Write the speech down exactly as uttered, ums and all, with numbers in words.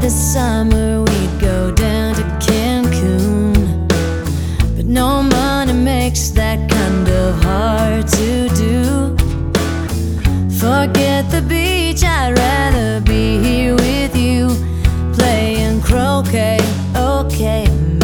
this summer we'd go down to Cancun, but no money makes that kind of hard to do. Forget the beach, I'd rather be here with you, playing croquet. Okay,